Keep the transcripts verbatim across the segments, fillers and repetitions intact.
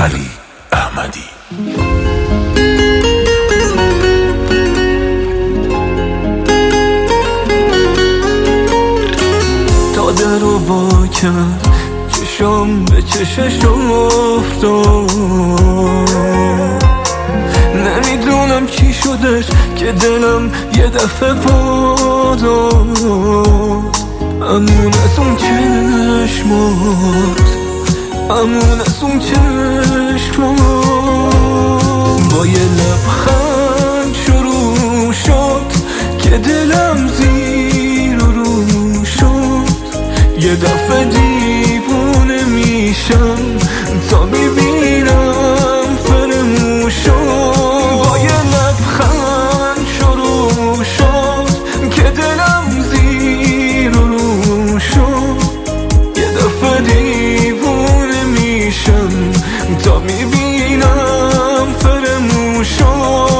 علی احمدی. تا در رو وا کرد چشم به چشش افتاد، نمیدونم چی شدش که دلم یه دفعه پا داد. امون از اون چشمات، امون از اون چشمات، با یه لبخند شروع شد که دلم زیر و رو شد. یه دفعه دیوونه میشم تا میبینم فرموشم. با یه لبخند شروع شد که دلم زیر و رو شد. یه دفعه دیوونه میشم تا میبینم فرموشم.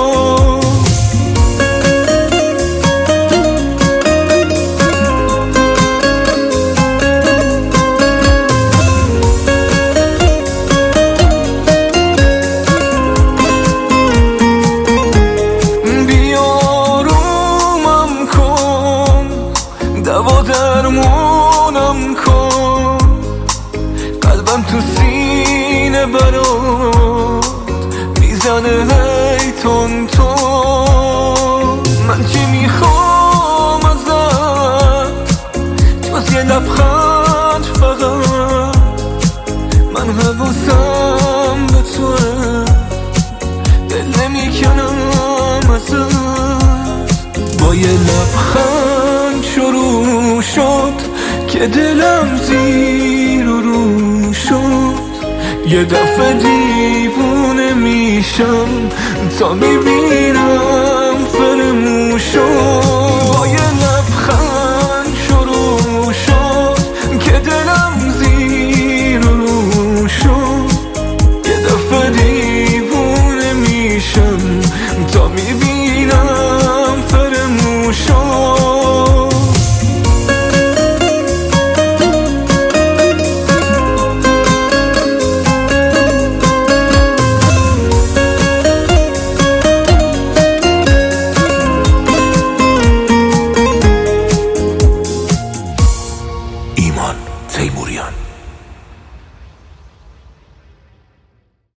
دوا درمونم کن، قلبم تو سینه برات میزنه هی تون تون. من چی میخوام ازت جز یه لبخند فقط، من حواسم به توه، دل نمیکنم ازت. با یه لبخند شروع شد که دلم زیر و رو شد. یه دفعه دیوونه میشم تا میبینم فرموشم.